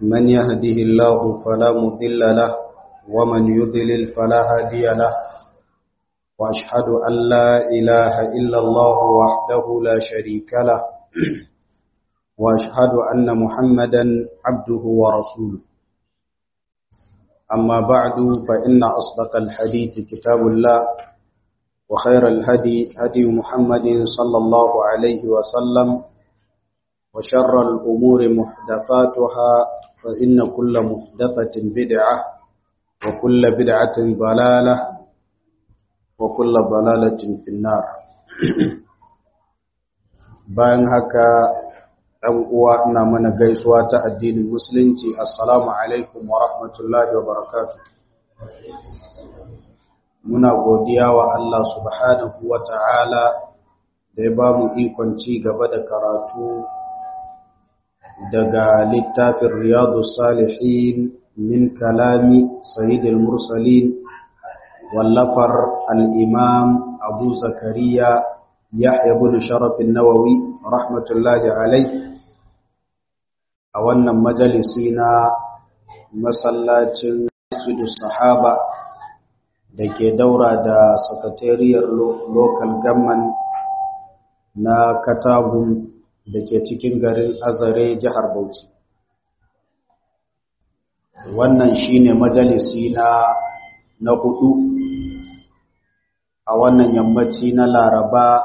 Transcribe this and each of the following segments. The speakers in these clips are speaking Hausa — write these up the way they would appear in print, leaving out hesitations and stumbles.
من يهده الله فلا مضل له ومن يضلل فلا هادي له وأشهد أن لا إله إلا الله وحده لا شريك له وأشهد أن محمدا عبده ورسوله أما بعد فإن أصدق الحديث كتاب الله وخير الهدي هدي محمد صلى الله عليه وسلم وشر الأمور محدثاتها فإن كل محدثة بدعة وكل بدعة ضلالة وكل ضلالة في النار bayan haka ɗan uwa ina mana gaisuwa ta addinin musulunci assalamu alaikum wa rahmatullahi wa barakatuh. Muna godiya wa Allah subhanahu wa ta'ala da ya ba mu ikon ci gaba da karatu daga littafin Riyadus Salihin min kalami Sayyidil Mursalin wallafar al-Imam Abu Zakariya Yahya ibn Sharaf an-Nawawi rahmatullahi alayhi a wannan majalisi na masallacin Masjidus Sahaba da ke daura da sakatariyar local government na Katagum da ke cikin garin Azare jihar Bauchi. Wannan shine majalisi na hudu a wannan yammaci na Laraba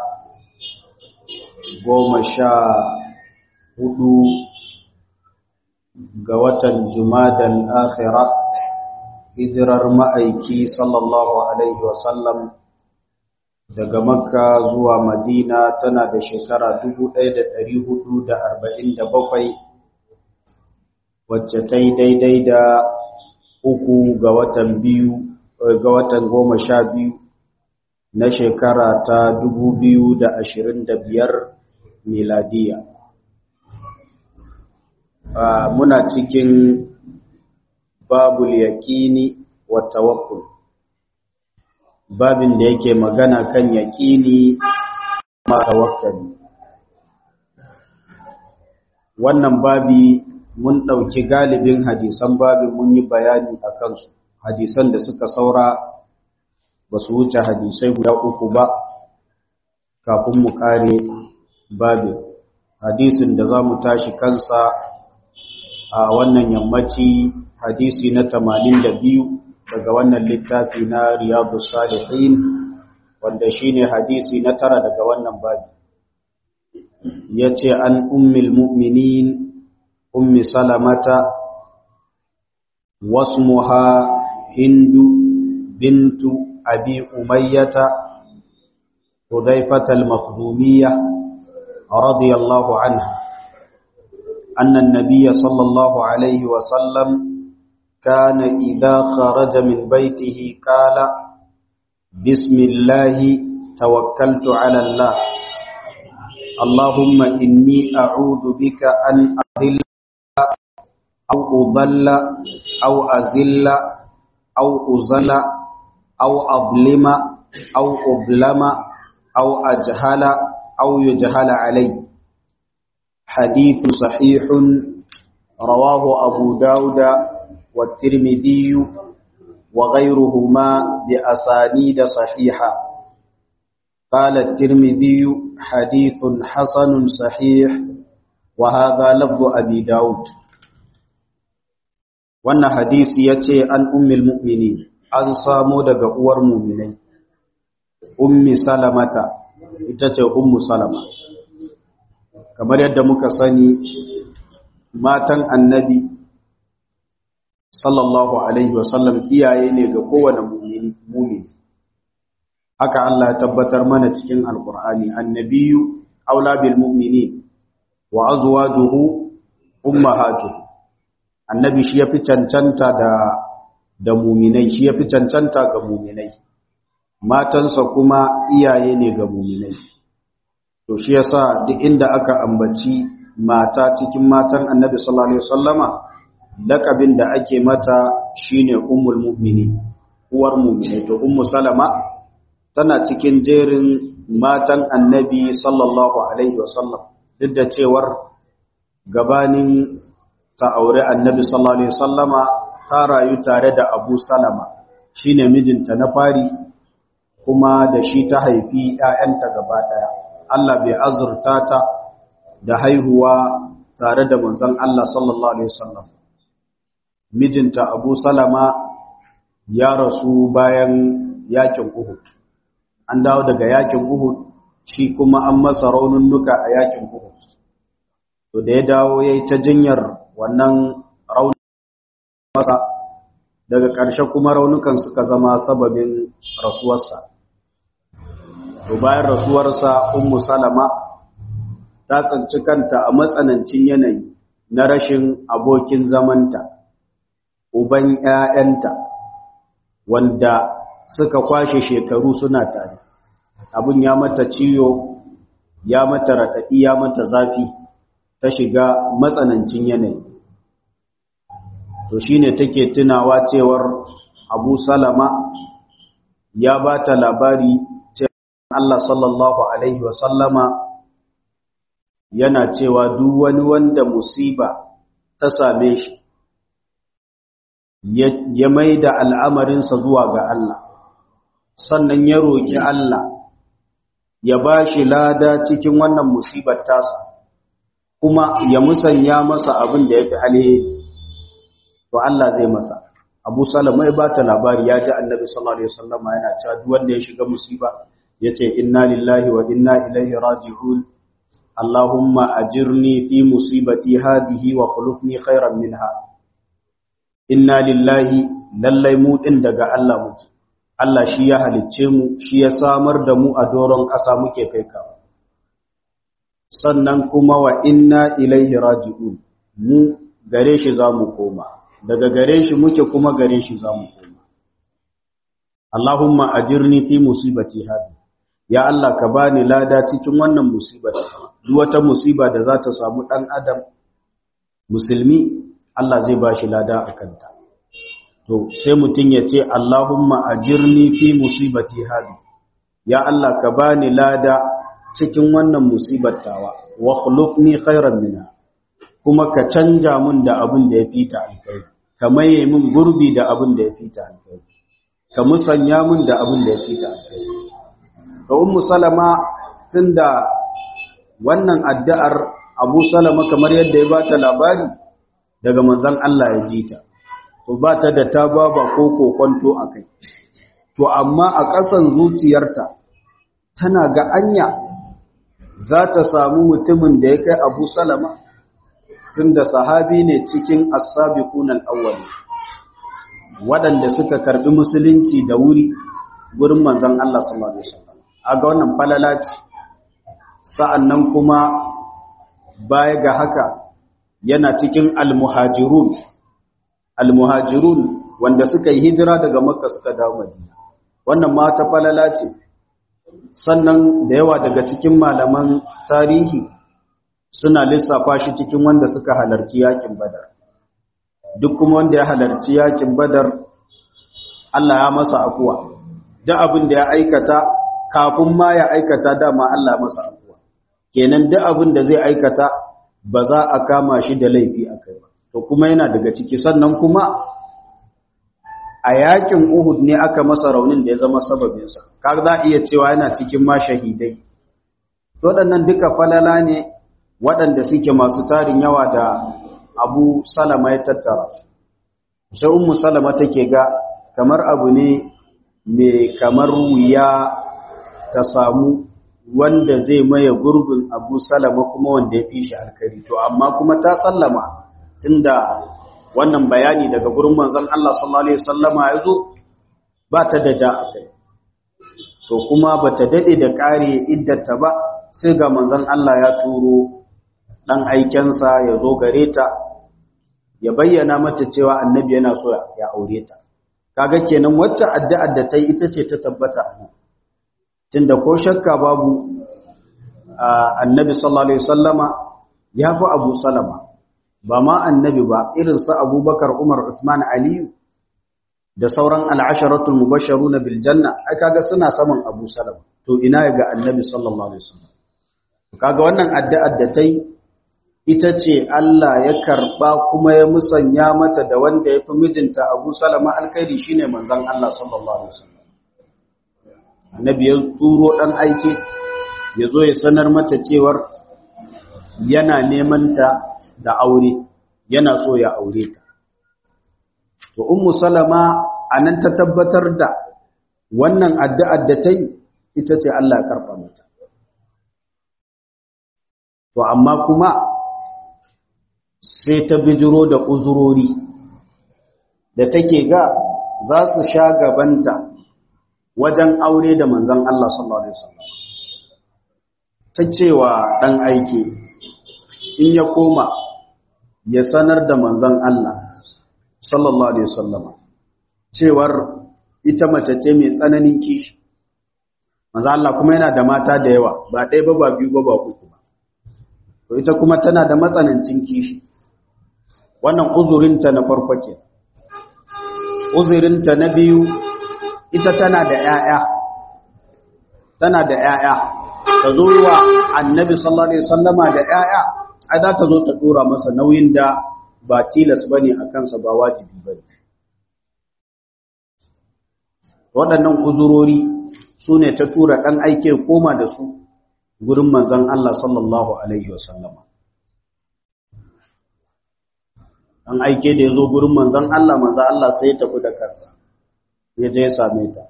14 ga watan Jumadal Akhirah hijirar ma'aiki sallallahu alaihi wasallam daga Makka zuwa Madina tana da shekara 1447 wacce ta yi daidai da 3 ga watan 12 na shekara ta 2025 miladiya. Muna cikin babul yaqini wa tawakkul, babin da yake magana kan yaqini ma tawakkali. Wannan babi mun dauki galibin hadisan babin mun yi bayani akan su. Hadisan da suka saura ba su wuce hadisai guda 3 ba kafin mu kare babin. Hadisin da za mu tashi kansa a wannan yammaci hadisi na 82 daga wannan littafi na Riyadus Salihin wanda shine hadisi na 9 daga wannan babi. Yace an ummul mu'minin ummi salamata wasmuha hindu bintu abi umayyata hudhaifah al-makhzumiyah radiyallahu anha أن النبي صلى الله عليه وسلم كان إذا خرج من بيته قال بسم الله توكلت على الله اللهم إني أعوذ بك أن أضل أو أضل أو أزل أو أزل أو أظلم أو أظلم أو أجهل أو يجهل علي. حديث صحيح رواه أبو داود والترمذي وغيرهما بأسانيد صحيحة. قال الترمذي حديث حسن صحيح وهذا لفظ أبي داود. وأن حديث يتي عن أم المؤمنين أن صاموا دقوار مؤمنين أم سلمة يتي أم سلمة. Kamar yadda muka sani matan annabi sallallahu alaihi wasallam iyaye ne ga kowane mumini. Haka Allah ya tabbatar mana cikin alkur'ani annabiyyu aula bil mu'minin wa azwajuhu ummahatuhu. Annabi shi yafi cancanta da muminai, shi yafi cancanta ga muminai. Matansa kuma iyaye ne ga muminai. To shi yasa duk inda aka ambaci mata cikin matan Annabi sallallahu alaihi wasallama lakabin da ake mata shine ummul mu'minin, uwar mu'mini. To ummu salama tana cikin jerin matan Annabi sallallahu alaihi wasallam duk da cewar gabanin ta aure annabi sallallahu alaihi wasallama ta rayu tare da Abu Salama shine mijinta na fari kuma da shi ta haifi ƴaƴanta gaba daya Allah bai azurta ta da haihuwa tare da manzon Allah sallallahu alaihi wasallam mijinta Abu Salama ya rasu bayan yakin Uhud an dawo daga yakin Uhud shi kuma an masa raununnuka a yakin Uhud to da ya dawo yayi ta jinyar wannan raunin masa daga ƙarshe kuma raunukan suka zama sababin rasuwarsa to bayan rasuwarsa Ummu Salama ta tsinci kanta a matsanancin yanayi na rashin abokin zamanta uban ƴaƴanta wanda suka kwashe shekaru suna tare abun ya mata ciwo ya mata raɗaɗi ya mata zafi ta shiga matsanancin yanayi to shine take tunawa cewar Abu Salama ya bata labari cewa Allah sallallahu alaihi wasallama yana cewa duk wani wanda musiba ta same shi ya maida al'amarinsa zuwa ga Allah sannan ya roki Allah ya bashi lada cikin wannan musibar tasa kuma ya musanya masa abin da yafi alheri to Allah zai masa Abu Salama ya bata labari ya ji Annabi sallallahu alaihi wasallam yana cewa duk wanda ya shiga musiba yace inna lillahi wa inna ilaihi raji'un Allahumma ajirni fi musibati hadhihi wa khulufni khairan minha inna lillahi lallai mu din daga Allah muke Allah shi ya halicce mu shi ya samar da mu a doron ƙasa muke kai kawo sannan kuma wa inna ilaihi raji'un mu gare shi zamu koma daga gare shi muke kuma gare shi zamu koma Allahumma ajirni fi musibati hadi ya Allah ka bani lada cikin wannan musibar duk wata musiba da za ta samu dan adam musulmi Allah zai bashi lada akan ta to sai mutun ya ce Allahumma ajirni fi musibati hadi ya Allah ka bani lada cikin wannan musibar tawa wa khulufni khairan minha kuma ka canja mun da abin da ya fita alkhairi ka maye mun gurbi da abin da ya fita alkhairi ka musanya mun da abin da ya fita alkhairi to Ummu Salama tunda wannan addu'ar Abu Salama kamar yadda ya bata labari daga manzon Allah ya ji ta to bata da tababa ko kokonto akai to amma a ƙasan zuciyarta tana ga anya za ta samu mutumin da ya kai Abu Salama tunda sahabi ne cikin as-sabiqun al-awwal waɗanda suka karbi musulunci da wuri gurin manzon Allah sallallahu alaihi wasallam aga wannan falala ce sa'annan kuma baya ga haka yana cikin al-muhajirun wanda suka yi hijira daga Makka suka dawo Madina wannan ma ta falala ce sannan da yawa daga cikin malaman tarihi suna lissafa shi cikin wanda suka halarci yakin Badar duk kuma wanda ya halarci yakin Badar Allah ya masa afuwa duk abin da ya aikata kafin ma ya aikata dama Allah ya masa afuwa kenan duk abin da zai aikata ba za a kama shi da laifi akai ba to kuma yana daga ciki sannan kuma a yakin Uhud ne aka masa raunin da ya zama sababinsa kaga za iya cewa yana cikin ma shahidai waɗannan duka falala ne waɗanda suke masu tarin yawa da Abu Salama ya tattara sai Ummu Salama take ga kamar abu ne mai kamar wuya ta samu wanda zai maye gurbin Abu Salama kuma wanda ya fi shi alkari to amma kuma ta sallama tunda wannan bayani daga gurin manzon Allah sallallahu alaihi wasallama yazo ba ta da ja akai to kuma bata dade da kare iddata ba sai ga manzon Allah ya turo dan aikensa ya zo gare ta ya bayyana mata cewa annabi yana so ya aure ta kaga kenan wacce addu'ar da ta yi ita ce ta tabbata tunda ko shakka babu annabi sallallahu alaihi wasallama ya fi Abu Salama ba ma annabi ba irin su Abubakar Umar Uthman Ali da sauran al-asharatul mubashshiruna bil janna ai kaga suna saman Abu Salama to ina ga annabi sallallahu alaihi wasallam kaga wannan addu'ar da tai ita ce Allah ya karba kuma ya musanya mata da wanda ya fi mijinta Abu Salama alkhairi shine manzon Allah sallallahu alaihi wasallam. Annabi ya turo dan aike ya zo ya sanar mata cewar yana neman ta da aure, yana so ya aure ta. To Ummu Salama anan ta tabbatar da wannan addu'ar da ta yi ita ce Allah ya karba mata. To amma kuma sai ta bijiro da uzurori da take ga za su sha gabanta wajen aure da manzon Allah sallallahu alaihi wasallam. Ta cewa dan aike in ya koma ya sanar da manzon Allah sallallahu alaihi wasallam cewar ita mace ce mai tsananin kishi. Manzon Allah kuma yana da mata da yawa, ba ɗaya ba ba biyu ba ba uku ba. To ita kuma tana da matsanancin kishi. Wannan uzurinta na farko ke. Uzurinta na biyu, ita tana da ‘ya'ya. Tana da ‘ya'ya. Ta zo wa Annabi sallallahu alaihi wasallama da ‘ya'ya, ai za ta zo ta dora masa nauyin da ba tilas bane a kansa, ba wajibi bane. Waɗannan uzurori su ne ta tura ɗan aike koma da su gurin manzon Allah sallallahu alaihi wasallama. Ɗan aike da ya zo gurin manzon Allah sai ya tafi da kansa, ya je ya same ta.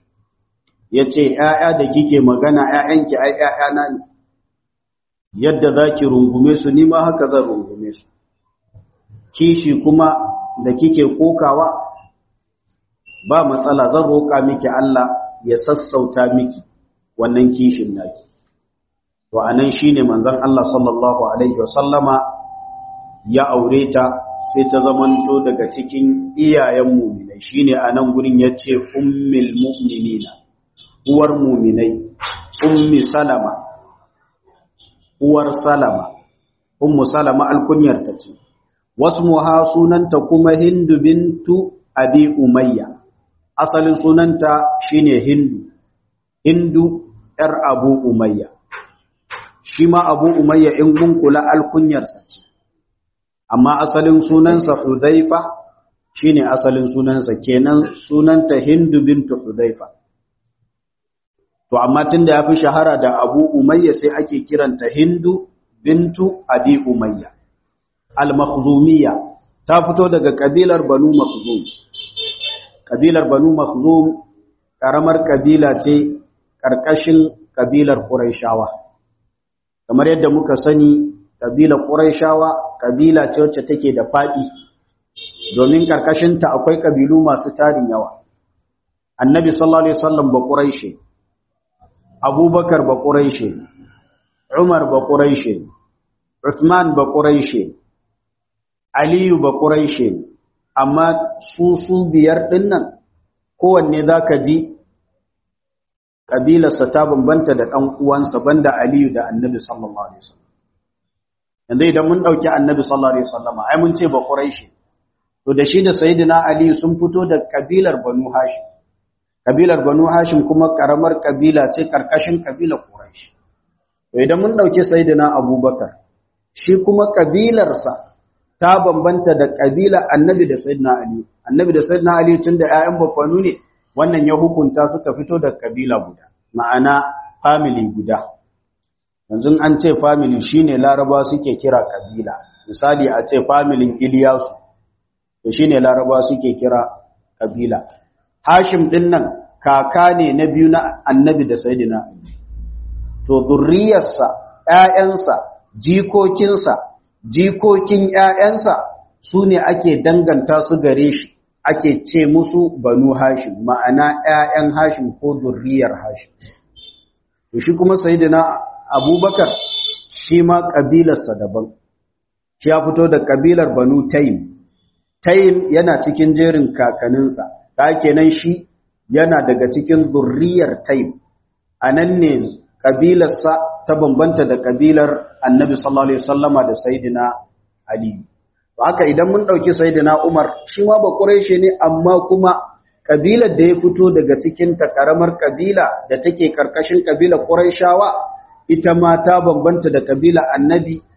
Ya ce, ‘ya'ya da kike magana, ‘ya'yanki ai ‘ya'yana ne, yadda za ki rungume su, ni ma haka zan rungume su. Kishi kuma da kike kokawa, ba matsala, zan roƙa miki Allah ya sassauta miki wannan kishin naki. To anan shine manzon Allah sallallahu alaihi wasallama ya aure ta, sai ta zamanto daga cikin iyayen mu'minai. Shine anan gurin yace ummul mu'minina, uwar mu'minai, ummi Salama, uwar Salama, ummu Salama alkunyar ta ce. Wasmuha sunanta kuma Hindu bintu Abi Umayya. Asalin sunanta shine Hindu. Hindu ‘yar Abu Umayya. Shi ma Abu Umayya in mun kula alkunyarsa ce, amma asalin sunansa Hudhaifa shine asalin sunansa, kenan sunanta Hindu bintu Hudhaifa. To amma tunda ya fi shahara da Abu Umayya sai ake kiranta Hindu bintu Abi Umayya. Al-Makhzumiyya, ta fito daga kabilar Banu Makhzum. Kabilar Banu Makhzum karamar kabila ce karkashin kabilar Qurayshawa. Kamar yadda muka sani, kabilar Qurayshawa kabila ce wacce take da fadi, domin karkashin ta akwai kabilu masu tarin yawa. Annabi sallallahu alaihi wasallam ba Qurayshi, Abubakar ba Qurayshi, Umar ba Qurayshi, Uthman ba Qurayshi, Aliyu ba Qurayshi. Amma su biyar dinnan kowanne zaka ji kabilarsa ta bambanta da ɗan uwansa banda Aliyu da Annabi sallallahu alaihi wasallam. Yanzu idan mun dauki Annabi sallallahu alaihi wasallam ai mun ce ba Quraishi. To da shi da Sayyidina Aliyu sun fito da kabilar Banu Hashim. Kabilar Banu Hashim kuma karamar kabila ce karkashin kabilar Quraish. To idan mun dauki Sayyidina Abubakar, shi kuma kabilarsa ta bambanta da kabila Annabi da Sayyidina Aliyu. Annabi da Sayyidina Aliyu tunda ƴaƴan baffanu ne, wannan ya hukunta suka fito da kabila guda, ma'ana family guda. Yanzu an ce family shine Laraba suke kira kabila. Misali a ce familin Iliyasu, to shine Laraba suke kira kabila. Hashim din nan kaka ne na biyu na Annabi da Sayyidina Ali. To zurriyarsa, ƴaƴansa, jikokinsa, jikokin ƴaƴansa su ne ake danganta su gare shi, ake ce musu Banu Hashim, ma'ana ƴaƴan Hashim ko zurriyar Hashim. To shi kuma Sayyidina Abubakar shi ma kabilarsa daban. Shi ya fito da kabilar Banu Taym. Taym yana cikin jerin kakaninsa, ta kenan shi yana daga cikin zurriyar Taym. Anan ne kabilarsa ta bambanta da kabilar Annabi sallallahu alaihi wasallama da Sayyidina Ali. To haka idan mun dauki Sayyidina Umar, shi ma ba Quraishi ne, amma kuma kabilar da ya fito daga cikin ta karamar kabila da take karkashin kabilar Quraishawa, ita ma ta bambanta da kabilar Annabi,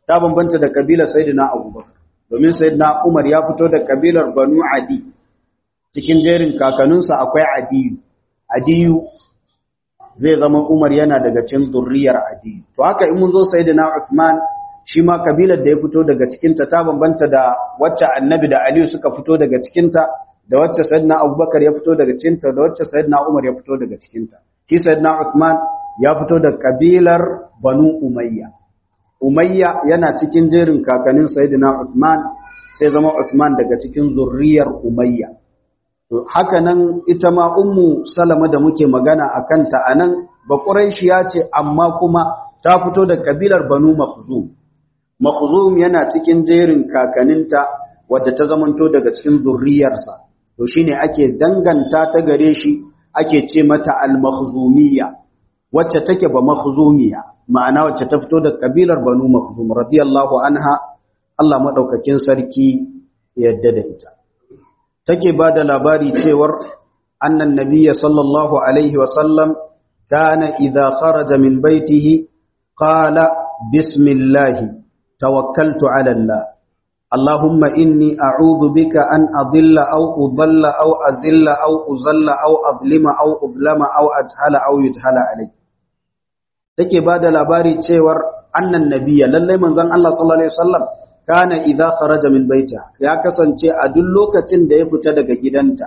ta bambanta da kabilar sayyidina Abubakar domin sayyidina Umar ya fito da kabilar Banu Adi cikin jerin kakanninsa akwai Adiyu zai zama Umar yana daga cikin zurriyar Adiyu to haka in mun zo sayyidina Uthman shi ma kabilar da ya fito daga cikin ta bambanta da wacce Annabi da Aliyu suka fito daga cikin ta da wacce sayyidina Abubakar ya fito daga cikin ta da wacce sayyidina Umar ya fito daga cikin ta shi sayyidina Uthman ya fito da kabilar Banu Umayya yana cikin jerin kakannin sayyidina Uthman sai zama Uthman daga cikin zurriyar Umayya to haka nan ita ma Ummu Salama da muke magana akan ta anan ba Quraishiya ce amma kuma ta fito da kabilar Banu Makhzum yana cikin jerin kakanninta wadda ta zamanto daga cikin zurriyarsa to shine ake danganta ta gare shi ake ce mata al-Makhzumiyya wacce take ba Makhzumiyya ma'ana wacce ta fito da kabilar Banu Makhzum radiyallahu anha Allah madaukakin sarki yadda da ita take bada labari cewar annan nabiyyi sallallahu alaihi wa sallam kana idza kharaja min baitihi qala bismillah tawakkaltu ala Allah Allahumma inni a'udhu bika an adilla aw udalla aw azilla aw uzalla aw adlima aw udlama aw ajhala aw yujhala alayhi take ba da labari cewar annan nabiya lallai manzon Allah sallallahu alaihi wasallam kana idza kharaja min baitiha ya kasance a duk lokacin da ya fita daga gidanta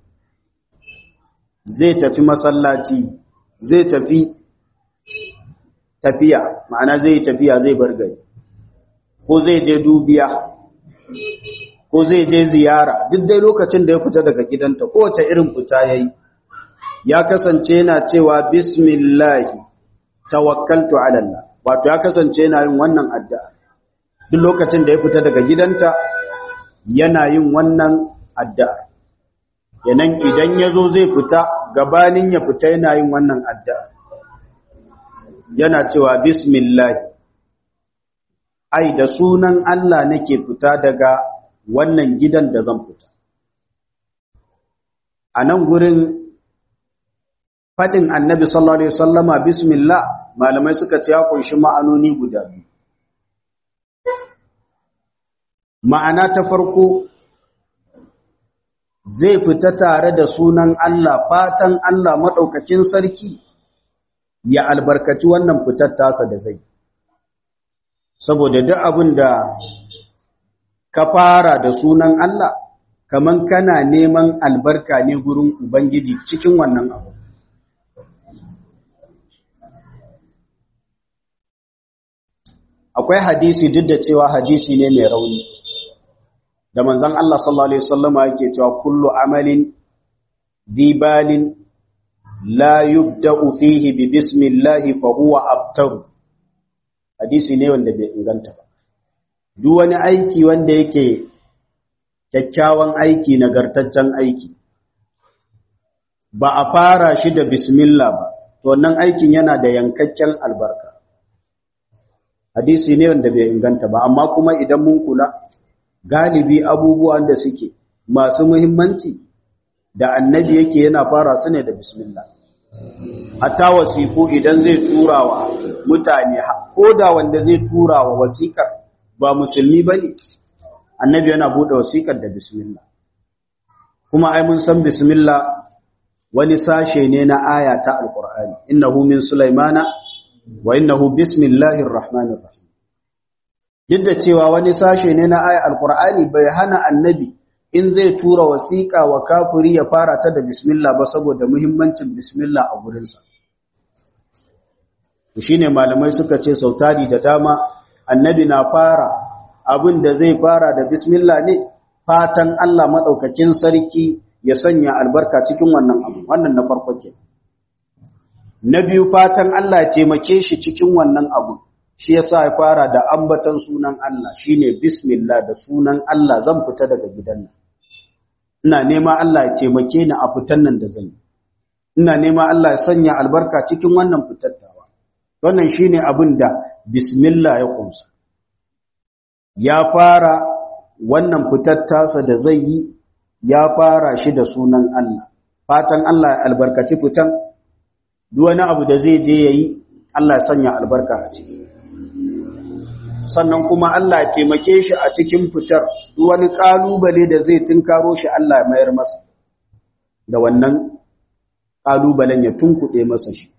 zai tafi masallaci zai tafi tafiya ma'ana zai tafiya zai bar gari ko zai je dubiya ko zai je ziyara duk dai lokacin da ya fita daga gidanta kowace irin fita yayi ya kasance yana cewa bismillah tawakkaltu ala Allah wato ya kasance yana yin wannan addu'a duk lokacin da ya fita daga gidanta yana yin wannan addu'a yanan idan yazo zai fita gabanin ya fita yana yin wannan addu'a yana cewa bismillah ai da sunan Allah nake fita daga wannan gidan da zan fita a nan gurin fadin annabi sallallahu alaihi wasallama bismillah malamai suka ce ya kunshi ma'anoni guda biyu ma'ana ta farko zai fita tare da sunan Allah fatan Allah madaukakin sarki ya albarkaci wannan fitar tasa da zai saboda duk abin da ka fara da sunan Allah kaman kana neman albarka ne gurin ubangiji cikin wannan abu akwai hadisi duk da cewa hadisi ne mai rauni da manzon Allah sallallahu alaihi wasallama yake cewa kullu amalin dibalin la yubda'u fihi bi bismillah fa huwa abtar hadisi ne wanda bai inganta ba duk wani aiki wanda yake kyakkyawan aiki nagartaccen aiki ba a fara shi da bismillah ba to wannan aikin yana da yankakken albarka hadisi ne wanda bai inganta ba amma kuma idan mun kula galibi abubuwan da suke masu muhimmanci da annabi yake yana fara su ne da bismillah hatta wasiku idan zai turawa mutane ko da wanda zai turawa wasikar ba musulmi bane annabi yana bude wasikar da bismillah kuma ai mun san bismillah wani sashe ne na aya ta alqur'ani innahu min sulaimana wa innahu bismillahir rahmanir rahim duk da cewa wani sashe ne na aya alqur'ani bai hana annabi in zai tura wasiƙa wa kafiri ya fara ta da bismillah ba saboda muhimmancin bismillah a gurinsa shine malamai suka ce sautari da dama annabi na fara abin da zai fara da bismillah ne fatan Allah madaukakin sarki ya sanya albarka cikin wannan abu wannan na farko ke na biyu fatan Allah ya taimake shi cikin wannan abu shi yasa ya fara da ambatan sunan Allah shine bismillah da sunan Allah zan fita daga gidan nan ina nema Allah ya taimake ni a fitan nan da zan yi ina nema Allah ya sanya albarka cikin wannan fitattawa wannan shine abin da bismillah ya kunsa ya fara wannan fitattasa da zai yi ya fara shi da sunan Allah fatan Allah ya albarkaci fitan duk wani abu da zai je yayi Allah ya sanya albarka a ciki sannan kuma Allah ya taimake shi a cikin fitar duk wani kalubale da zai tunkaro shi Allah ya mayar masa da wannan kalubalen ya tunkuɗe masa shi.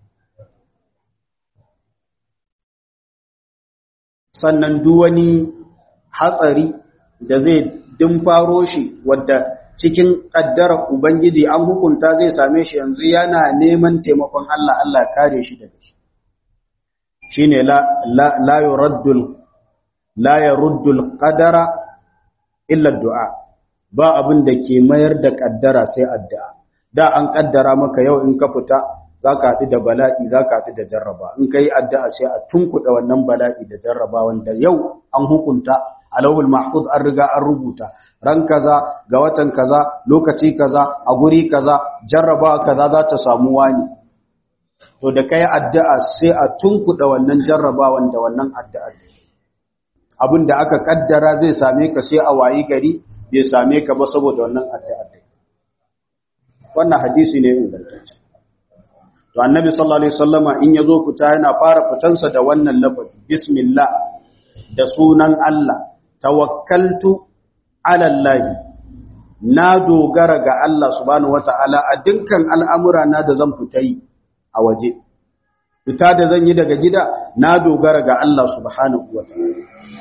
Sannan duk wani hatsari da zai faro shi wadda cikin ƙaddarar Ubangiji an hukunta zai same shi yanzu yana neman taimakon Allah, Allah kare shi daga shi. Shi ne la yaruddul qadara illa du'a, ba abin da ke mayar da ƙaddara sai addu'a. Da an ƙaddara maka yau in ka fita za ka haɗu da bala'i, za ka haɗu da jarraba. In ka yi addu'a sai a tunkuɗa wannan bala'i da jarraba wanda yau an hukunta alawul mahfuz an riga an rubuta ran kaza ga watan kaza lokaci kaza a guri kaza jarraba kaza za ta samu wani, to da kai addu'a sai a tunkuda wannan jarrabawan da wannan addu'a. Abinda aka kaddara zai same ka sai a wayi gari bai same ka ba saboda wannan addu'a. Wannan hadisi ne ingantacce. To annabi sallallahu alaihi wasallama in yazo fita yana fara fitansa da wannan lafazi bismillah, da sunan Allah. Tawakkaltu ala Allah, na dogara ga Allah subhanahu wata'ala a dukkan al'amura na da zan fita yi a waje. Fita da zan yi daga gida na dogara ga Allah subhanahu wata'ala.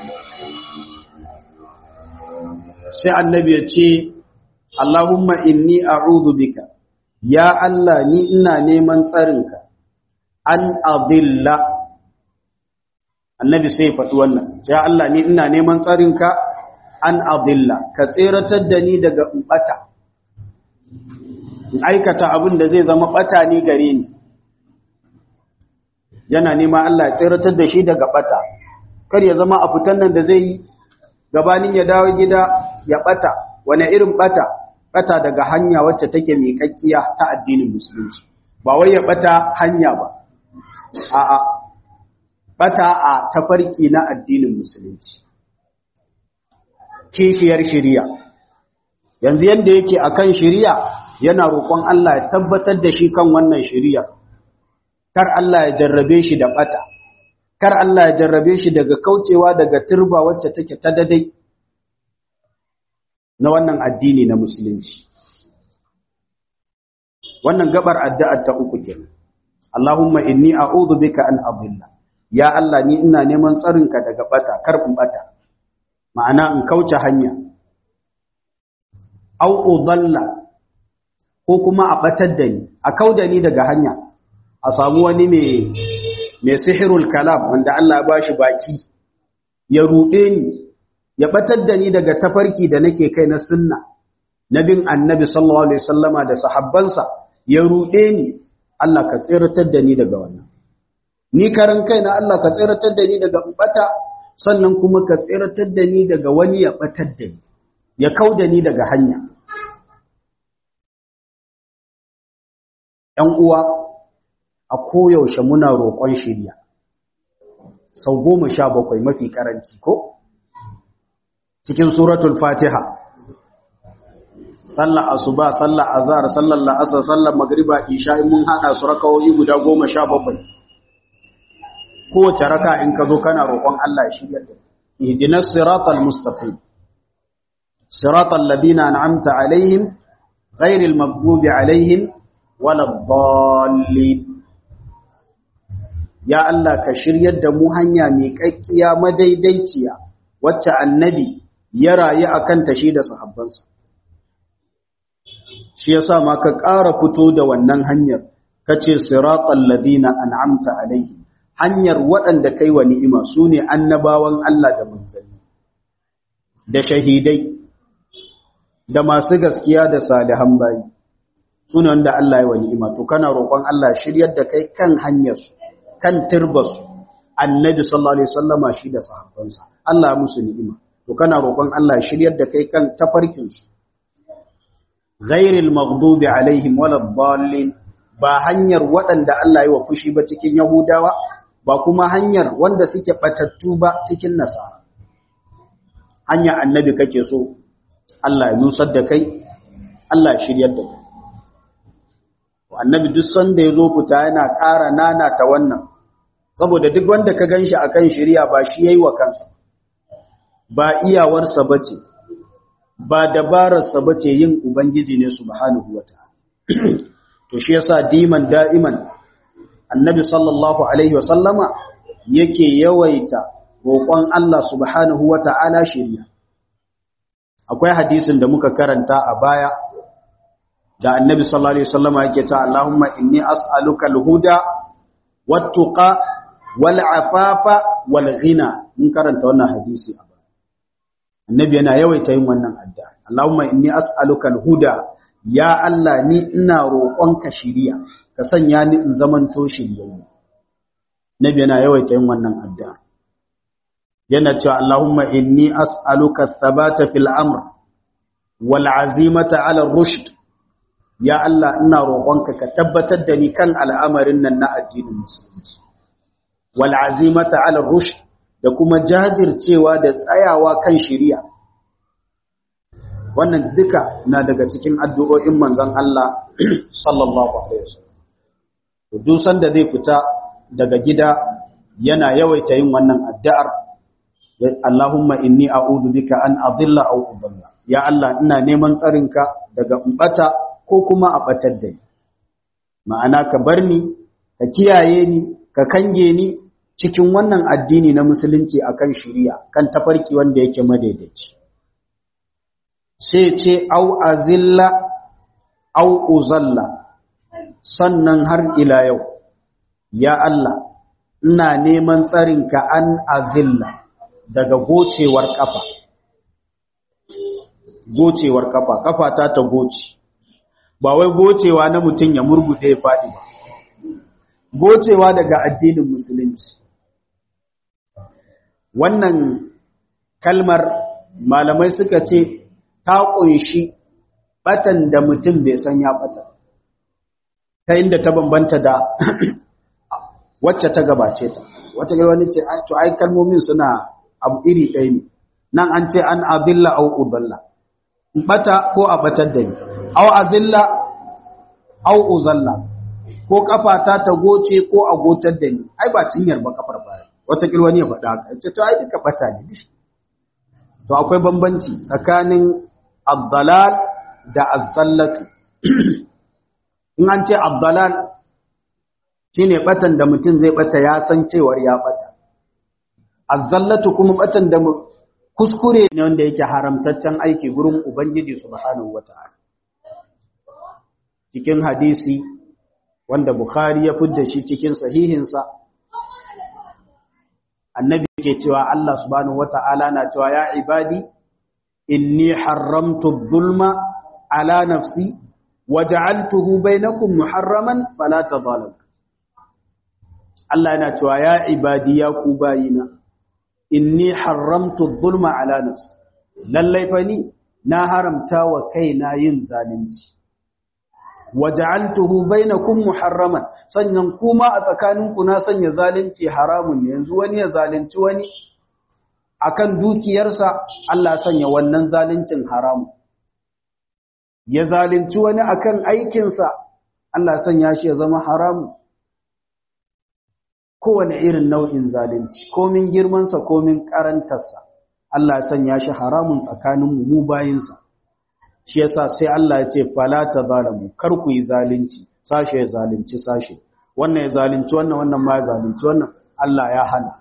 Sai annabi ya ce, Allahumma inni a'udhu bika, ya Allah ni ina neman tsarinka, an adilla. Annabi sai faɗi wannan, ya Allah ni ina neman tsarinka an adilla, ka tseratar da ni daga ɓata, in aikata abin da zai zama ɓata ni gare ni. Yana nema Allah ya tseratar da shi daga ɓata, kar ya zama a fitan nan da zai yi gabanin ya dawo gida ya ɓata. Wane irin ɓata? Ɓata daga hanya wacce take miƙaƙƙiya ta addinin musulunci, ba wai ya ɓata hanya ba, a'a bata a tafarki na addinin musulunci, kishiyar shiriya. Yanzu yanda yake akan shiriya yana roƙon Allah ya tabbatar da shi kan wannan shiriya, kar Allah ya jarrabe shi da bata, kar Allah ya jarrabe shi daga kaucewa daga turba wacce take ta dadai na wannan addini na musulunci. Wannan gabar addu'a ta uku kenan. Allahumma inni a'udhu bika an adilla, ya Allah ni ina neman tsarinka daga bata, kar in bata, ma'ana in kauce hanya. Au udalla, ko kuma a batar da ni, a kauda ni daga hanya, a samu wani mai sihirul kalam wanda Allah ya bashi baki ya ruɗe ni, ya batar da ni daga tafarki da nake kai na sunna, nabin annabi sallallahu alaihi wasallama da sahabbansa, ya ruɗe ni. Allah ka tsiratar da ni daga wannan. Ni karan kaina Allah ka tsiratar da ni daga bata, sannan kuma ka tsiratar da ni daga wani ya batar da ni, ya kauda ni daga hanya. ‘Yan uwa, a koyaushe muna roƙon shiriya, sau 17 mafi ƙaranci ko? Cikin suratul Fatiha, sallar asuba, sallar azhar, sallar la'asar, sallar magriba, isha, in mun haɗa su rakawoyi guda 17. Kowace raka in ka zo kana roƙon Allah ya shirya da ihdinas siratal mustaqim siratal ladina an'amta alaihim ghairil maghdubi alaihim waladdallin. Ya Allah ka shiryar da mu hanya mai kakkiya madaidaiciya wacce annabi ya rayu akan ta shi da sahabbansa. Shi yasa ma ka ƙara fito da wannan hanyar kace siratal ladina an'amta alaihim, hanyar waɗanda kai wa ni'ima su ne annabawan Allah da manzanni, da shahidai, da masu gaskiya da salihan bayi, su ne wanda Allah ya wa ni'ima. To kana roƙon Allah shiryar da kai kan hanyarsu, kan turbarsu, annabi sallallahu alaihi wasallama shi da sahabbansa, Allah ya musu ni'ima. To kana roƙon Allah shiryar da kai kan tafarkinsu, ghairil maghdubi alaihim waladdallin, ba hanyar waɗanda Allah ya wa fushi ba cikin Yahudawa, ba kuma hanyar wanda suke batattu ba cikin Nasara. Hanya annabi kake so Allah ya nusar da kai, Allah ya shiryar da kai. Annabi duk sanda ya zo fita yana ƙara nana ta wannan, saboda duk wanda ka ganshi akan shiriya ba shi yayi wa kansa, ba iyawarsa bace ba dabararsa bace yin ubangiji ne subhanahu wataala to shi yasa da'iman annabi sallallahu alaihi wasallama yake yawaita roƙon Allah subhanahu wataala shiriya. Akwai hadisin da muka karanta a baya da annabi sallallahu alaihi wasallama yake ta Allahumma inni as'aluka al-huda wat-tuqa wal-afafa wal-ghina. Mun karanta wannan hadisi a baya. Annabi yana yawaita yin wannan addu'a. Allahumma inni as'aluka al-huda, ya Allah ni ina roƙonka shiriya, ka sanya ni in zamanto shiriyayye. Nabi yana yawaita yin wannan addu'a. Yana cewa Allahumma inni as'aluka thabata fil amr wal azimata ala rushd. Ya Allah ina roƙonka ka tabbatar da ni kan al'amarin nan na addinin musulunci. Wal azimata ala rushd, da kuma jajircewa da tsayawa kan shiriya. Wannan duka na daga cikin addu'o'in manzon Allah sallallahu alaihi wasallam. Duk sanda zai fita daga gida yana yawaita yin wannan addu'ar. Allahumma inni a'udhu bika an adilla aw udalla. Ya Allah ina neman tsarinka daga bata ko kuma a batar da ni. Ma'ana ka bar ni, ka kiyaye ni, ka kange ni cikin wannan addini na musulunci akan shari'a, kan tafarki wanda yake madaidaici. Sai ce au azilla au uzalla. Sannan har ila yau, ya Allah ina neman tsarinka an azilla, daga gocewar kafa. Gocewar kafa ta goce. Ba wai gocewa na mutum ya murgude ya faɗi ba. Gocewa daga addinin musulunci. Wannan kalmar malamai suka ce ta ƙunshi batan da mutum bai san ya bata. Ta inda ta bambanta da wacce ta gabace ta. Wata ga wani ce to ai kalmomin suna abu iri ɗaya ne. Nan an ce an adilla au udalla. Bata ko a batar da ni. Au adilla au uzalla. Ko kafa ta goce ko a gotar da ni. Ai ba cinyar ba kafar baya. Wata wani ya faɗa haka. Ce to ai duka bata ne. To akwai bambanci tsakanin abdalal da azzallatu. In an ce abdalal shine batan da mutum zai bata ya san cewar ya bata. Azzallatu kuma batan da kuskure ne wanda yake haramtaccen aiki gurin Ubangiji subhanahu wata'ala. Cikin hadisi wanda Bukhari ya fidda shi cikin sahihinsa, annabi ke cewa Allah subhanahu wata'ala na cewa ya ibadi inni haramtu dhulma ala nafsi waja'altuhu bainakum muharraman fala tadhalamu. Allah yana cewa ya ibadi ya ku bayina inni haramtu dhulma ala nafsi, lallai fa ni na haramta wa kaina yin zalunci. Waja'altuhu bainakum muharraman, sannan kuma a tsakaninku na sanya zalunci haramun ne. Yanzu wani ya zalunci wani akan dukiyarsa, Allah sanya wannan zaluncin haramun. Ya zalunci wani akan aikinsa, Allah sanya shi ya zama haramun. Kowane irin nau'in zalunci, komin girmansa komin karantarsa, Allah ya sanya shi haramun tsakaninmu mu bayinsa. Shi yasa sai Allah ya ce fala tazalamu, kar ku yi zalunci, sashe ya zalunci sashe, wannan ya zalunci wannan, wannan ma ya zalunci wannan. Allah ya hana.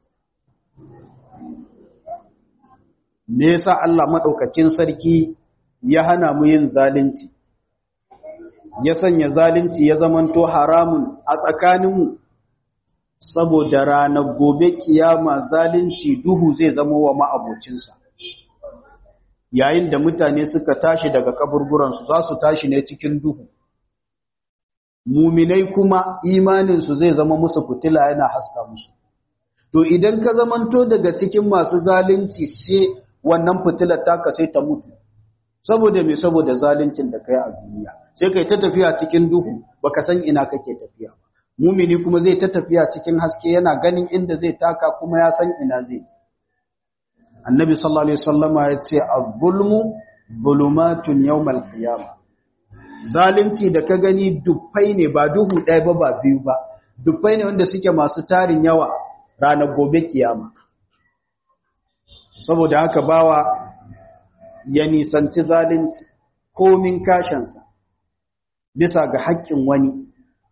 Me yasa Allah madaukakin sarki ya hana mu yin zalunci? Ya sanya zalunci ya zamanto haramun a tsakaninmu. Saboda ranar gobe kiyama zalunci duhu zai zama wa ma'abocinsa. Yayin da mutane suka tashi daga kaburburansu za su tashi ne cikin duhu. Muminai kuma imaninsu zai zama musu fitila yana haska musu. To idan ka zamanto daga cikin masu zalunci sai wannan fitilar taka sai ta mutu. Saboda me? Saboda zaluncin da kai a duniya. Sai kai ta tafiya cikin duhu baka san ina kake tafiya ba. Mumini kuma zai ta tafiya cikin haske yana ganin inda zai taka kuma ya san ina zai. Annabi sallallahu alaihi wasallama ya ce az-zulmu zulumatun yawmal qiyamah. Zalunci da ka gani dufai ne, ba duhu ɗaya ba ba biyu ba. Dufai ne wanda suke masu tarin yawa ranar gobe kiyama. saboda haka bawa ya nisanci zalunci komin kashinsa bisa ga haƙƙin wani,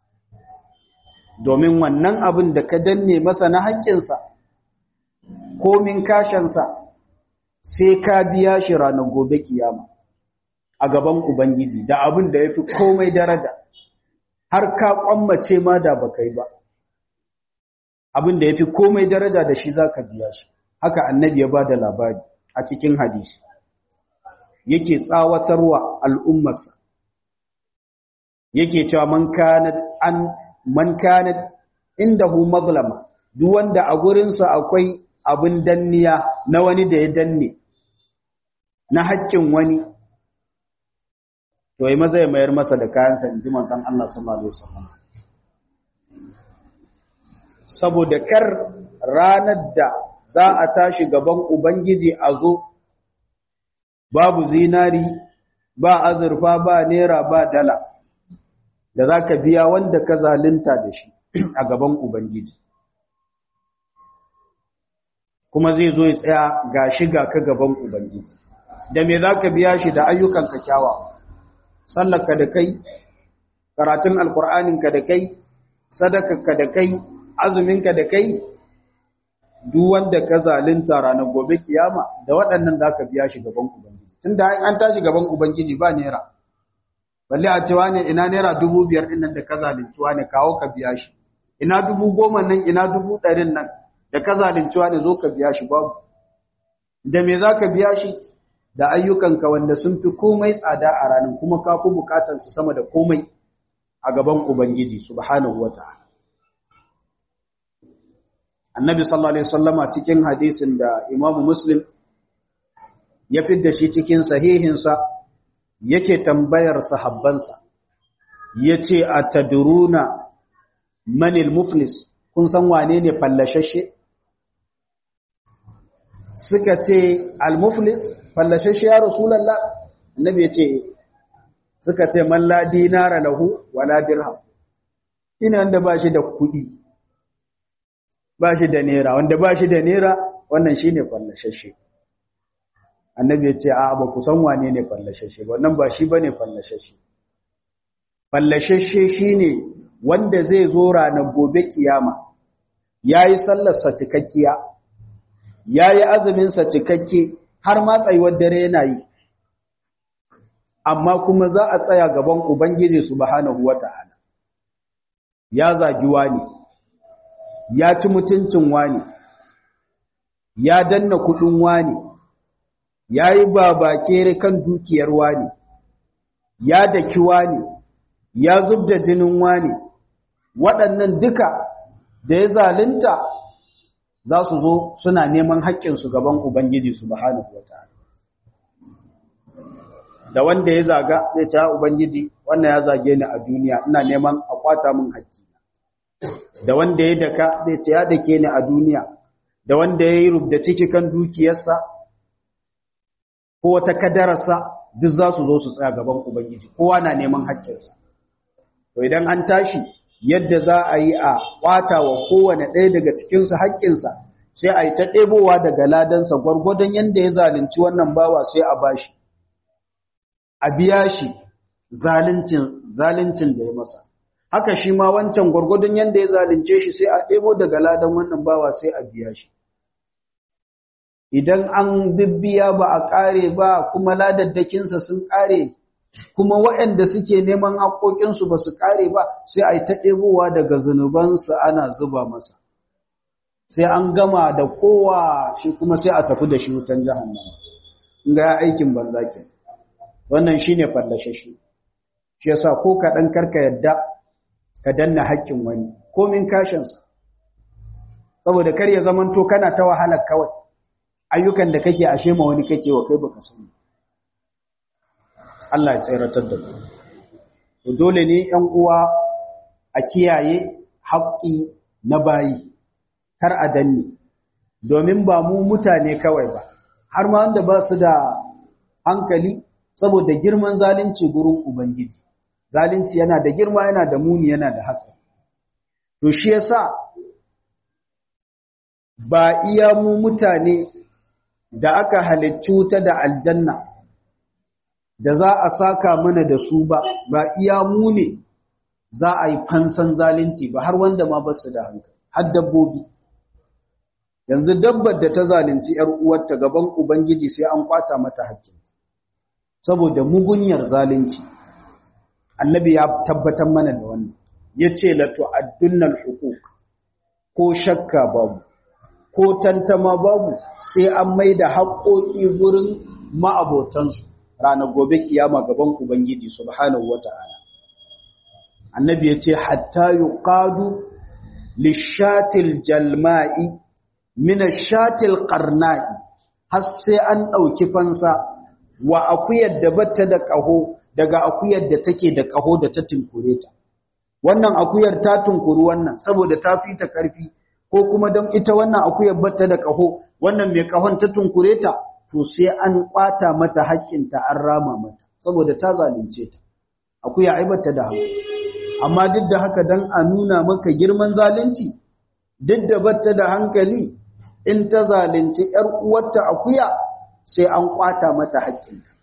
domin wannan abin da ka danne masa na haƙƙinsa komin kashinsa sai ka biya shi ranar gobe kiyama a gaban Ubangiji da abin da ya fi komai daraja, har ka kwammace ma da baka yi ba, abin da ya fi komai daraja da shi za ka biya shi. Haka annabi ya ba da labari a cikin hadisi, yake tsawatarwa al'ummarsa, yake cewa man kanat indahu mazlama, duk wanda a gurinsa akwai abin danniya na wani da ya danne, na haƙƙin wani, to yi maza ya mayar masa da kayansa, in ji manzon Allah sallallahu Alaihi wasallam. Saboda kar ranar da za a tashi gaban Ubangiji a zo, babu zinari, ba azurfa, ba naira, ba dala, da za ka biya wanda ka zalunta da shi a gaban Ubangiji. Kuma zai zo ya tsaya ga shiga ka gaban Ubangiji. Da me za ka biya shi? Da ayyukanka kyawawa, sallarka da kai, karatun alkur'aninka da kai, sadakarka da kai, azuminka da kai, duk wanda ka zalunta ranar gobe kiyama da waɗannan za ka biya shi gaban Ubangiji. Tun da an tashi gaban Ubangiji ba naira, balle a cewa ne ina naira 5,000 ɗin nan da ka zaluntuwa ne kawo ka biya shi, ina 10,000 nan, ina 100,000 nan da ka zaluntuwa ne zo ka biya shi, babu. Da me za ka biya shi? Da ayyukanka wanda sun fi komai tsada a ranar, kuma ka fi bukatarsu sama da komai a gaban Ubangiji subhanahu wa ta'ala. Annabi sallallahu Alaihi wasallama cikin hadisin da Imam Muslim ya fidda shi cikin sahihinsa yake tambayar sahabbansa, ya ce, a taduruna manil muflis, kun san wane ne fallashashe? Suka ce, al-muflis, fallashashe ya Rasulallah? Annabi ya ce, suka ce, man la dinara lahu wala dirham, ina wanda ba shi da kuɗi, ba shi da nera, wanda ba shi da nera, wannan shi ne fallashashe. Annabi ya ce, a ba ku san wane ne fallashashe ba, wannan ba shi ba ne fallashashe. Fallashashe shi ne wanda zai zo ranar gobe kiyama, ya yi sallarsa cikakkiya, ya yi azuminsa cikakke, har ma tsayuwar dare yana yi, amma kuma za a tsaya gaban Ubangiji subhanahu wa ta'ala. Ya zagi wani, ya ci mutuncin wani, ya danna kuɗin wani, ya yi babakere kan dukiyar wani, ya daki wani, ya zub da jinin wani, waɗannan duka da ya zalunta za su zo suna neman haƙƙinsu gaban Ubangiji subhanahu wata'ala. Da wanda ya zaga zai ce, Ubangiji, wannan ya zage ni a duniya, ina neman a kwata min haƙƙi. Da wanda ya daka zai ce, ya dake ni a duniya. Da wanda ya yi rubda ciki kan dukiyarsa ko wata kadararsa, duk za su zo su tsaya gaban Ubangiji, kowa na neman haƙƙinsa. To idan an tashi yadda za a yi a ƙwata wa kowane ɗaya daga cikinsu haƙƙinsa, sai a yi ta ɗebowa daga ladansa gwargwadon yadda ya zalunci wannan bawa sai a bashi, a biya shi zaluncin da ya masa. Haka shi ma wancan gwargwadon yadda ya zalunce shi sai a ɗebo daga ladan wannan bawa sai a biya shi. Idan an bibbiya ba a ƙare ba kuma ladaddakinsa sun ƙare, kuma waɗanda suke neman haƙoƙinsu ba su ƙare ba, sai a yi ta ɗebowa daga zunubansu ana zuba masa. Sai an gama da kowa shi kuma sai a tafi da shi wutan jahannama. In ga aikin banza ke. Wannan shi ne fallashe shi. Shi yasa ko kaɗan karka yadda ka danna haƙƙin wani, komin kashinsa. Saboda kar ya zamanto kana ta wahalar kawai. Ayyukan da kake ashe ma wani kake wa kai baka sani. Allah ya tsiratar da ku. Dole ne ‘yan uwa a kiyaye haƙƙi na bayi, kar a danne, domin ba mu mutane kawai ba, har ma wanda ba su da hankali saboda girman zalunci gurin Ubangiji. Zalunci yana da girma, yana da muni, yana da hatsari. To shi yasa ba iya mu mutane da aka halicci ta da aljanna da za a saka mana da su ba iya mu ne za a yi fansan zalunci ba har wanda ma ba su da hankali har dabbobi. Yanzu dabbar da ta zalunci ‘yar uwarta gaban Ubangiji sai an kwata mata hakkin saboda mugunyar zalunci. Annabi ya tabbatar mana da wannan, ya ce latu addunnal hukuk, ko shakka babu, ko tantama babu sai an mai da haƙoƙi gurin ma'abotansu ranar gobe kiyama gaban Ubangiji subhanahu wa ta'ala. Annabi ya ce, hatta yuqadu lishatil jalma'i mina shatil qarna'i, har sai an ɗauki fansa wa akuyar da bata da ƙaho daga akuyar da take da ƙaho da ta tunkure ta. Wannan akuyar ta tunkuri wannan saboda ta fi ta ƙarfi, ko kuma don ita wannan akuyar bata da ƙaho, wannan mai ƙahon ta tunkure ta, to sai an ƙwata mata haƙƙinta an rama mata saboda ta zalunce ta. Akuya ai bata da haƙƙi, amma duk da haka dan a nuna maka girman zalunci, duk da bata da hankali, in ta zalunci ‘yar uwarta akuya sai an ƙwata mata haƙƙinta.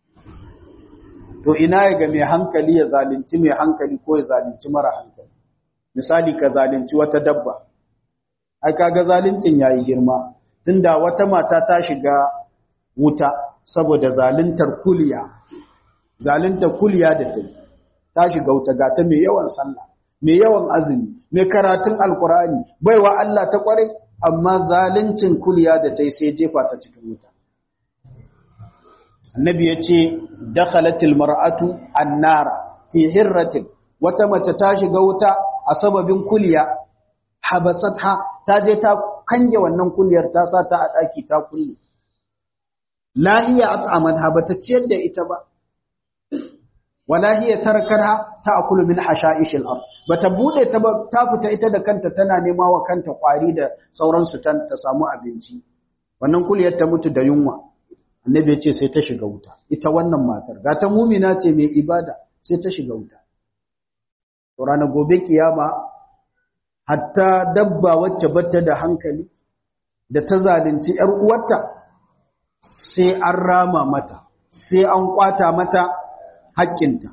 To ina ya ga mai hankali ya zalunci mai hankali ko ya zalunci mara hankali? Misali ka zalunci wata dabba, ai kaga zaluncin yayi girma, tunda wata mata ta shiga wuta saboda zaluntar kuliya da ta shiga wuta, ga ta mai yawan sallah, mai yawan azumi, mai karatun alkurani, baiwa Allah ta kware, amma zaluncin kuliya da ta yi sai jefa ta cikin wuta. Annabi ya ce, dakhalatil mar'atu annara fi hirratin, wata mace ta shiga wuta a sababin kuliya, habasatha, ta je ta kange wannan kuliyar, ta sa ta a daki ta kulle. Lahiya at'amatha, bata ciyar da ita ba, wala hiya tarkarha ta'kulu min hasha'ishil ard, bata bude ta ba, ta fita ita da kanta tana nema wa kanta kwari da sauransu ta samu abinci. Wannan kuliyar ta mutu da yunwa. Annabi ya ce sai ta shiga wuta. Ita wannan matar ga ta mumina ce mai ibada, sai ta shiga wuta. To ranar gobe kiyama hatta dabba wacce bata da hankali da ta zalunci ‘yar uwarta sai an rama mata, sai an kwata mata haƙƙinta.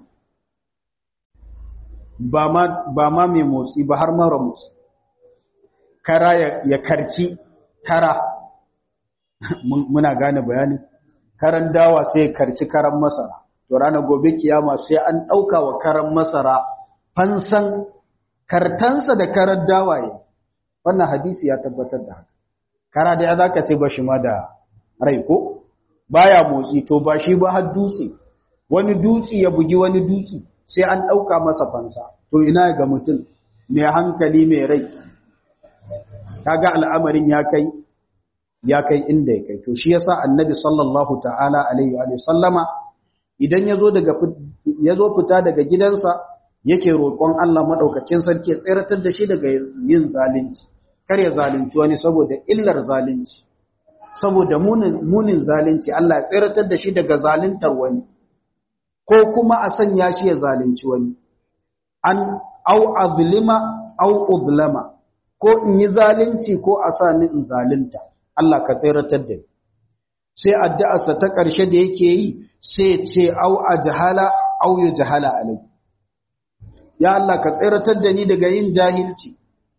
Ba ma mai motsi ba, har mara motsi. Kara ya karci kara, muna gane bayani, karan dawa sai ya karci karan masara. To ranar gobe kiyama sai an ɗauka wa karan masara fansan kartansa da karar dawaye. Wannan hadisi ya tabbatar da haka. Kara da ya za ka ce ba shi ma da rai ko? Baya motsi, to ba shi ba har dutse. Wani dutse ya bugi wani dutse sai an ɗauka masa fansa. To ina ga mutum mai hankali mai rai. Kaga al'amarin ya kai inda ya kai. To shi yasa Annabi sallallahu ta'ala alaihi wa sallama idan yazo fita daga gidansa yake roƙon Allah madaukakin sarki ya tsiratar da shi daga yin zalunci. Kar ya zalunci wani saboda illar zalunci. Saboda munin zalunci, Allah ya tsiratar da shi daga zaluntar wani. Ko kuma a sanya shi ya zalunci wani. Au azlima au udlama, ko in yi zalunci ko a sa ni in zalunta. Allah ka tsiratar da ni. Sai addu'arsa ta ƙarshe da yake yi sai ce au ajhala au yujhala alai. Ya Allah ka tsiratar da ni daga yin jahilci.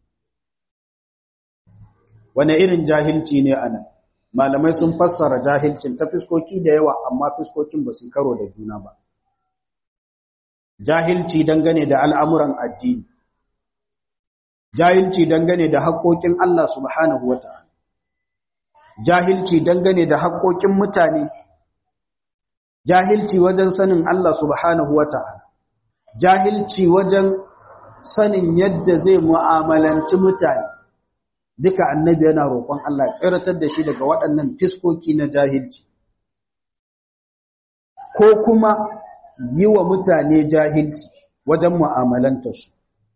Wane irin jahilci ne anan? Malamai sun fassara jahilcin ta fiskoki da yawa, amma fiskokin ba su karo da juna ba. Jahilci dangane da al'amuran addini, jahilci dangane da haƙoƙin Allah subhanahu wa ta'ala, jahilci dangane da haƙoƙin mutane, jahilci wajen sanin Allah subhanahu wa ta'ala, jahilci wajen sanin yadda zai mu'amalanci mutane. Duka annabi yana roƙon Allah ya tsiratar da shi daga waɗannan fiskoki na jahilci. Ko kuma yi wa mutane jahilci wajen mu'amalantarsu.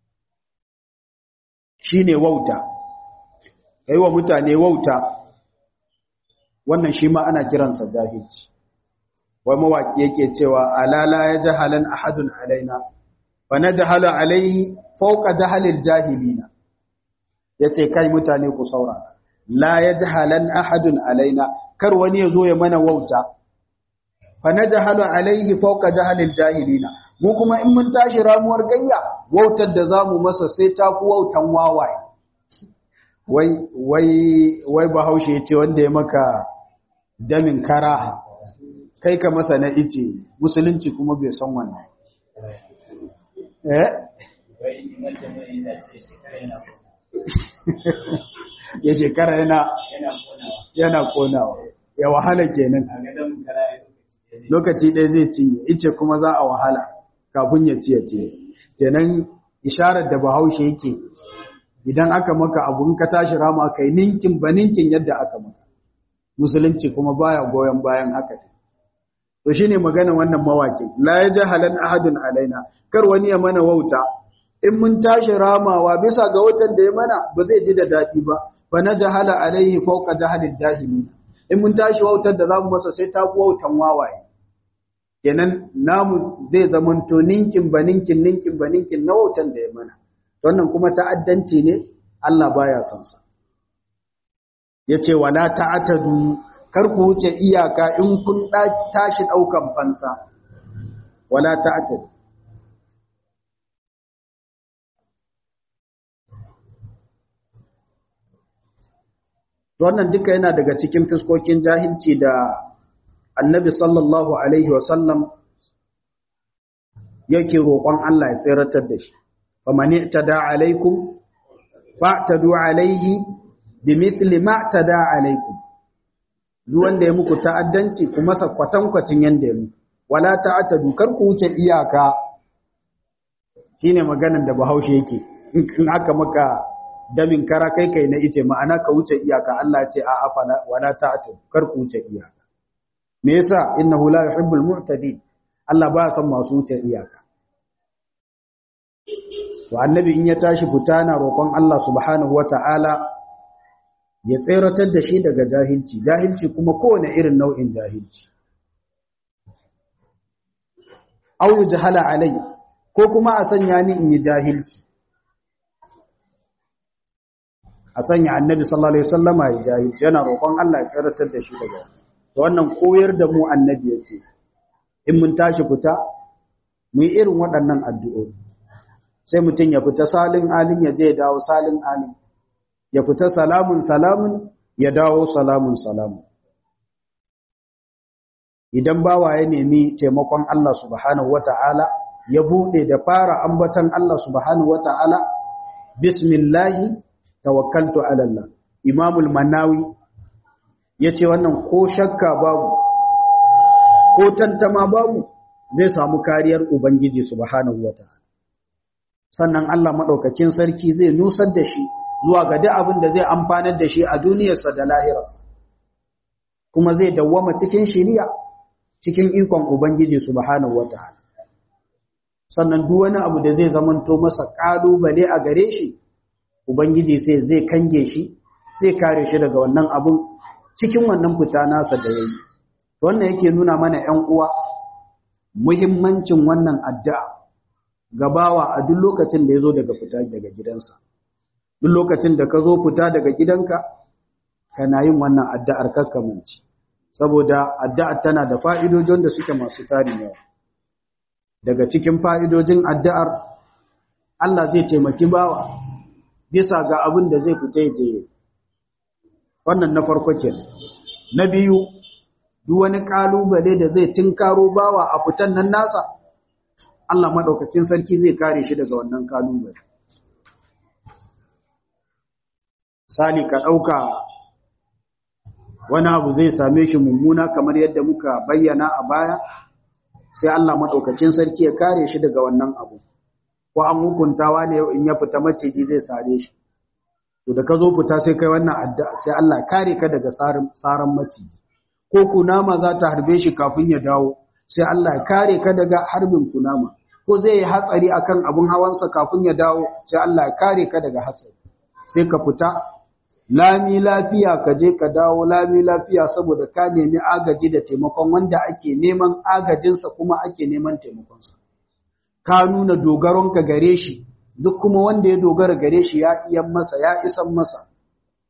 Shi ne wauta, yi wa mutane wauta, wannan shi ma ana kiransa jahilci. Wai mawaƙi yake cewa, alala ya jahalan ahadun alaina, fa na jahala alaihi fauka jahalil jahilina. Ya ce, kai mutane ku saurara, la yajhalan ahadun alaina kar wani ya zo ya mana wauta fa najhalu alaihi fawqa jahalil jahilina mu kuma in mun tashi ramuwar gayya wautar da zamu masa sai ta ku wautan wawaye wai bahaushe yace wanda ya maka damin kara kai ka masa na ice musulunci kuma bai san wannan ya shekara yana konawa ya wahala kenan lokaci ɗaya zai cinye ice kuma za a wahala kafin ya ciye kenan isharar da bahaushe yake idan aka maka abun ka tashi rama kai ninkin ba ninkin yadda aka maka musulunci kuma baya goyon bayan haka to shine magana wannan mawakin la yajhalan ahadun alaina kar wani ya mana wauta in mun tashi ramawa bisa ga watan da ya mana ba zai ji da dadi ba fa najhala alaihi fawqa jahalil jahilin in mun tashi wautar da zamu masa sai ta wautan wawaye kenan namu zai zamanto ninkin ba ninkin na wautan da ya mana wannan kuma ta'addanci ne Allah baya son sa yace wala ta'atadu kar ku wuce iyaka in kun tashi daukan fansa wala ta'atadu wannan duka yana daga cikin fiskokin jahilci da Annabi sallallahu alaihi wasallam yake roƙon Allah ya tsiratar da shi faman i'tada alaikum fa'tadu alaihi bimithli ma tada alaikum duk wanda ya muku ta'addanci ku masa kwatankwacin yanda ya muku wala ta'tadu kar ku wuce iyaka shine maganar da Bahaushe yake in aka maka damin kara kai na ice ma'ana ka wuce iyaka Allah ya ce a afala wala ta'tadu kar ku wuce iyaka me yasa innahu la yuhibbul mu'tadin Allah ba ya son masu wuce iyaka to annabi in ya tashi fita na roƙon Allah subhanahu wata'ala ya tseratar da shi daga jahilci kuma kowane irin nau'in jahilci au yujhala alai ko kuma a sanya ni in yi jahilci a sanya annabi sallallahu alaihi wasallama ya jahilci yana roƙon Allah ya tseratar da shi daga wannan koyar da mu annabi yake in mun tashi fita mu yi irin waɗannan addu'o'i sai mutum ya fita salin alin ya je ya dawo salin alin ya fita salamun ya dawo salamun idan bawa ya nemi taimakon Allah subhanahu wata'ala ya bude da fara ambatan Allah subhanahu wata'ala bismillahi tawakkaltu ala Allah Imamul Manawi yace wannan ko shakka babu ko tantama babu zai samu kariyar ubangiji subhanahu wata'ala sannan Allah madaukakin sarki zai nusar da shi zuwa ga duk abin da zai amfanar da shi a duniyarsa da lahirarsa kuma zai dawwama cikin shiriya cikin ikon ubangiji subhanahu wataala sannan duk wani abu da zai zamanto masa kalubale a gare shi ubangiji sai zai kange shi zai kare shi daga wannan abun cikin wannan fita nasa da yayi wannan yake nuna mana ƴan uwa muhimmancin wannan addu'a gabawa a duk lokacin da yazo daga fita daga gidansa duk lokacin da ka zo fita daga gidanka kana yin wannan addu'ar kakkamanci saboda addu'ar tana da fa'idojin da suke masu tarin yawa daga cikin fa'idojin addu'ar Allah zai taimaki bawa bisa ga abin da zai fita je wannan na farko kenan na biyu duk wani kalubale da zai tinkaro bawa a fitan nan nasa Allah madaukakin sarki zai kare shi daga wannan kalubale sali ka ɗauka wani abu zai same shi mummuna kamar yadda muka bayyana a baya sai Allah maɗaukacin sarki ya kare shi daga wannan abu ko an hukuntawa ne yau in ya fita maciji zai sare shi to da ka zo fita sai kai wannan addu'a sai Allah kare ka daga saran maciji ko kunama za ta harbe shi kafin ya dawo sai Allah ya kare ka daga harbin kunama ko zai yi hatsari akan abun hawansa kafin ya dawo sai Allah ya kare ka daga hatsari sai ka fita lami lafiya ka je ka dawo lami lafiya saboda ka nemi agaji da taimakon wanda ake neman agajinsa kuma ake neman taimakonsa ka nuna dogaronka gare shi duk kuma wanda ya dogara gare shi ya iyan masa ya isan masa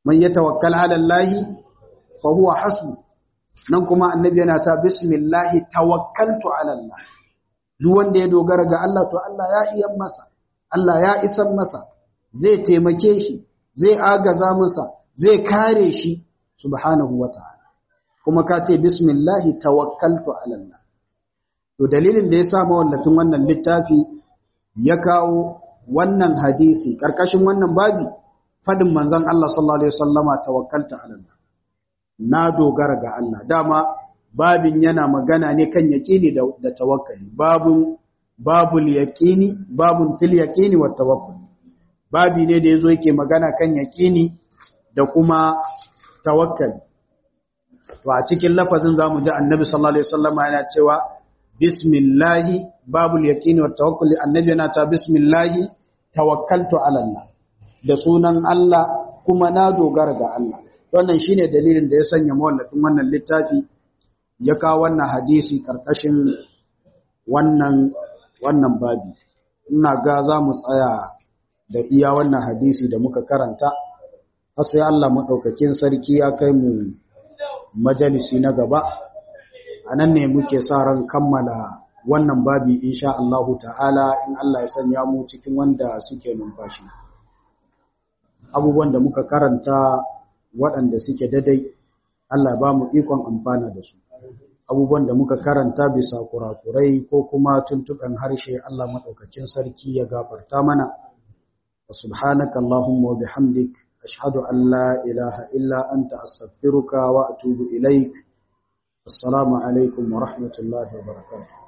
man yatawakkal ala Allah fa huwa hasbu nan kuma annabi yana ta bismillah tawakkaltu ala Allah duk wanda ya dogara ga Allah to Allah ya iya masa Allah ya isan masa zai taimake shi zai agaza masa zai kare shi subhanahu wataala kuma ka ce bismillah tawakkaltu ala Allah to dalilin da ya sa mawallafin wannan littafi ya kawo wannan hadisi karkashin wannan babi fadin manzon Allah sallallahu alaihi wasallama tawakkaltu ala Allah na dogara ga Allah dama babin yana magana ne kan yaqini da tawakkali babul yaqini babun fil yaqini wat tawakkul babi ne da yazo yake magana kan yaqini da kuma tawakkali to a cikin lafazin zamu ji annabi sallallahu alaihi wasallama yana cewa bismillahi babul yaqini wat tawakkul annabi yana ta bismillahi tawakkaltu ala Allah da sunan Allah kuma na dogara ga Allah wannan shine dalilin da ya sanya mawallafin wannan littafi ya kawo wannan hadisi karkashin wannan babi ina ga za mu tsaya da iya wannan hadisi da muka karanta har sai Allah madaukakin sarki ya kai mu majalisi na gaba anan ne muke sa ran kammala wannan babi insha Allah ta'ala in Allah ya sanya mu cikin wanda suke numfashi abubuwan da muka karanta waɗanda suke daidai Allah ba mu ikon amfana da su abubuwan da muka karanta bisa kurakurai ko kuma tuntuɓen harshe Allah maɗaukakin sarki ya gafarta mana wa subhanaka Allahumma wa bihamdik ashhadu an la ilaha illa anta astaghfiruka wa atubu ilaik assalamu alaikum wa rahmatullahi wa barakatuh